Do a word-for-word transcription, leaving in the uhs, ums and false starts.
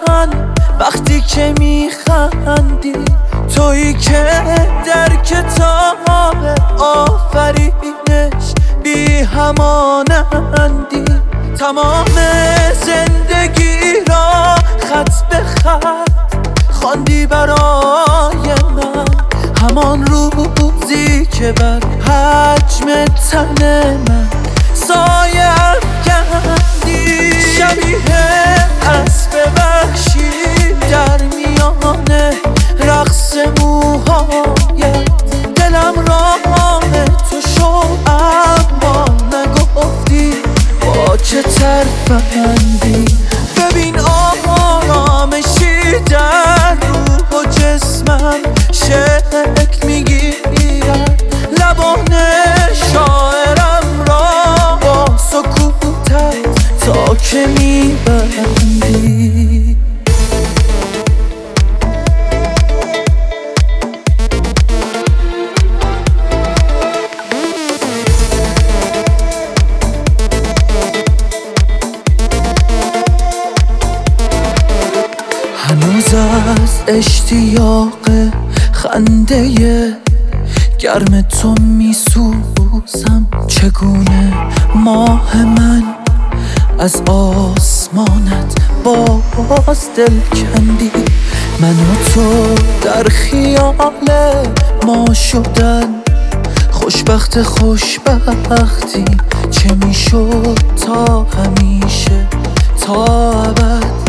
وقتی که میخندی، تویی که در کتاب آفرینش بی همانندی. تمام زندگی را خط به خط خواندی برای من، همان روزی که بر حجم تن من سایه افکندی. شبیه اسب وحشی در میان رقص موهایت، دلم راه تو شد اما نگفتی با چه ترفندی. ببین آرامشی در روح و جسمم شکل میگیرد، لبان شاعرم را با سکوتت تا که میبندی. هنوز از اشتیاق خنده گرم تو میسوزم. چگونه ماه من از آسمانت باز دل کندی. من و تو در خیال ما شدن، خوشبخت خوشبختی چه میشد تا همیشه تا ابد.